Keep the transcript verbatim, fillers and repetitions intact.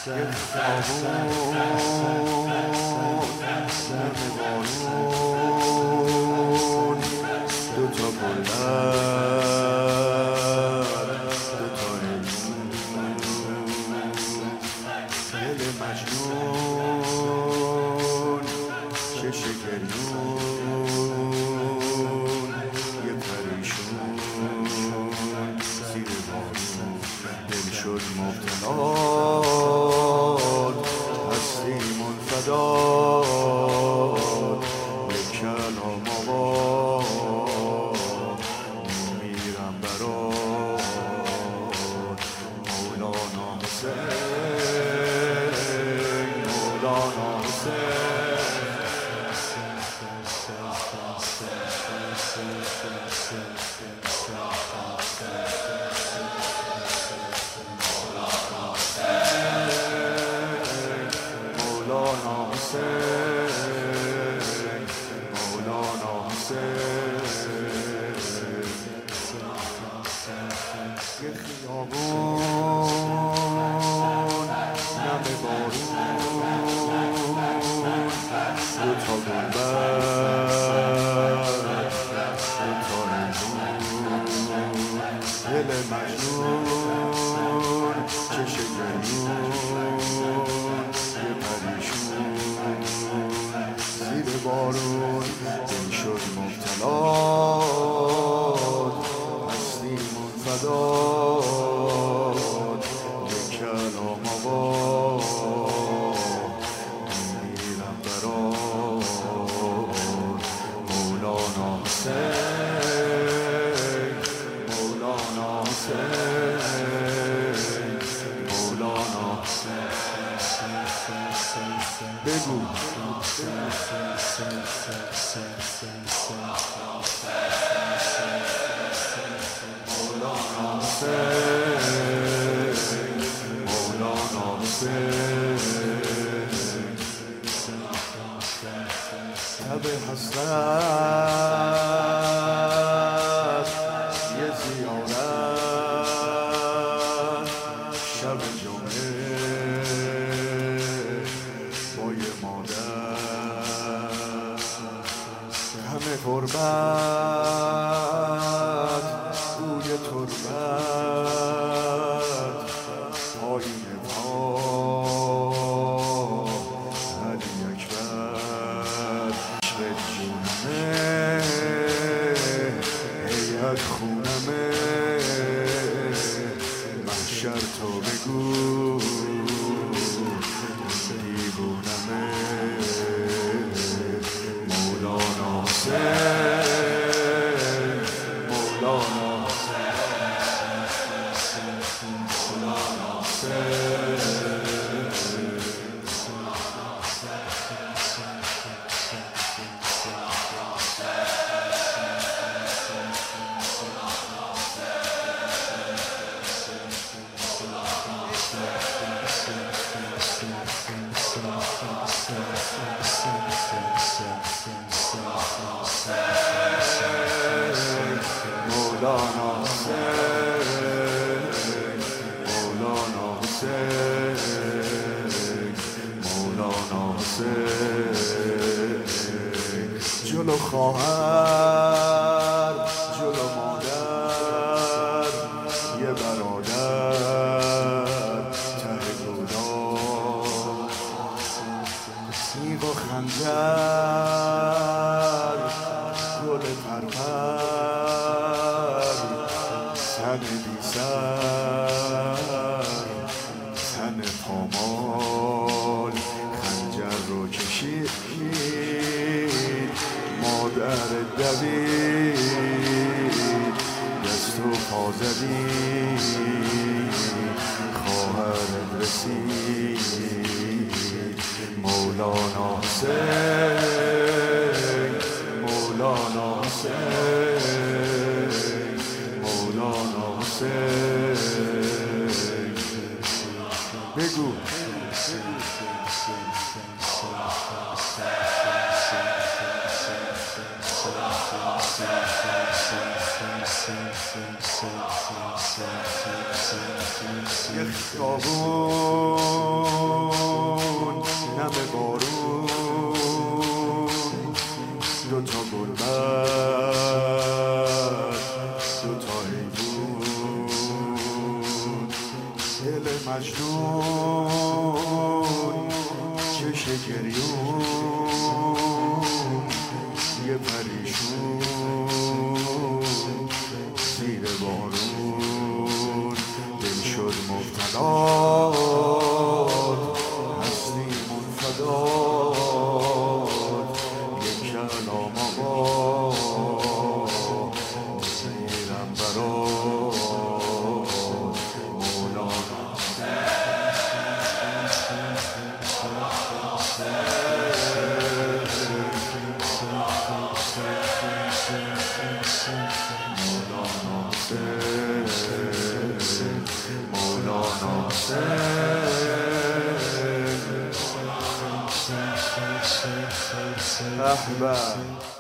یه خیابون نم بارون دوتا گلبر دوتا ایمون دل مجنون چش گریون یه پریشون زیر بارون دل شد مبتلا هستی منفداد یک کلام آقا میمیرم برات مولانا حسین مولانا مولانا حسین مولانا حسین یه خیابون نم بارون دوتا گلبر دوتا ایمون دل مجنون چش گریون یه پریشون زیر بارون دل شد مبتلا هستی منفداد یک کلام آقا میمیرم برات مولانا حسین مولانا حسین مولانا بگو مولانا حسین مولانا حسین تب حسرت یه زیارت شب جمعه با یه مادر همه غربت بوی تربت پایین پا علی اکبر عشق جونمه هیئت خونمه محشر تو بگو دیوونمه مولانا حسین مولانا مولانا حسین مولانا حسین مولانا حسین مولانا حسین جلو خواهر جلو مادر یه برادر ته گودار تیغ و خنجر گل پرپر تن بی سر تن پامال خنجر رو کشید مادر دوید دست و پا زدید خواهرت رسید مولانا حسین مولانا حسین مولانا حسین بگو یه خیابون مجنون چش گریون یه پریشون زیر بارون دل شد مبتلا هستی منفداد یک کلام آقا زیرم برات مولانا مولانا مولانا